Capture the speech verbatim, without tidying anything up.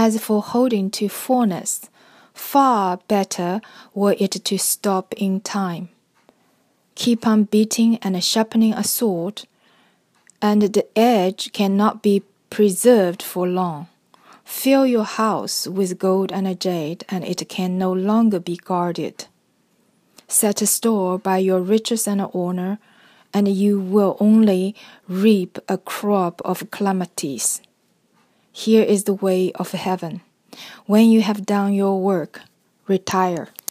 As for holding to fullness, far better were it to stop in time. Keep on beating and sharpening a sword, and the edge cannot be preserved for long. Fill your house with gold and jade, and it can no longer be guarded. Set a store by your riches and honor, and you will only reap a crop of calamities. Here is the way of heaven. When you have done your work, retire.